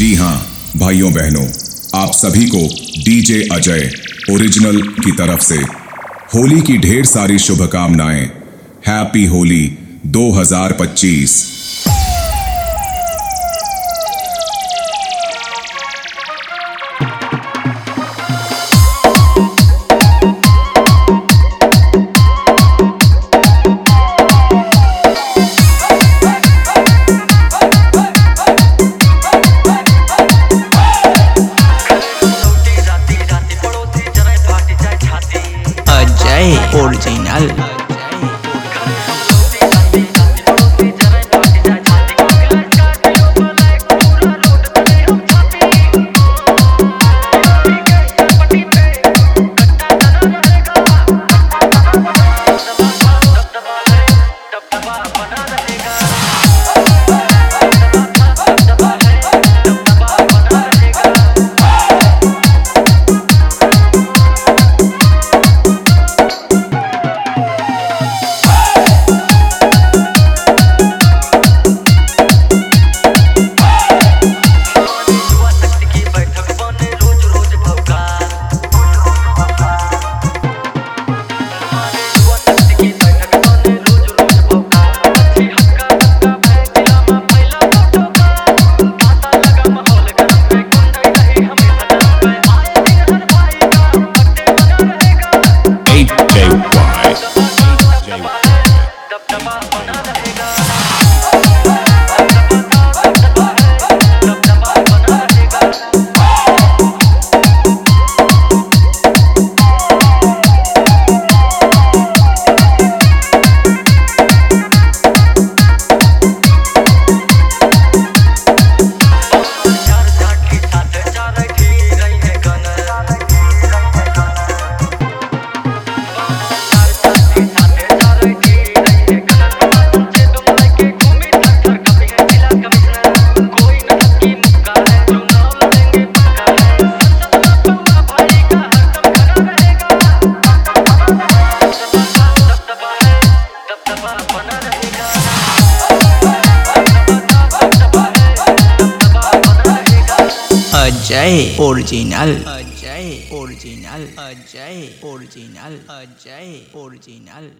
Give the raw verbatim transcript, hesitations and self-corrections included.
जी हाँ भाइयों बहनों, आप सभी को डीजे अजय ओरिजिनल की तरफ से होली की ढेर सारी शुभकामनाएं। हैप्पी होली दो हज़ार पच्चीस। Ajay original. Ajay original. Ajay original. Ajay original. Ajay original.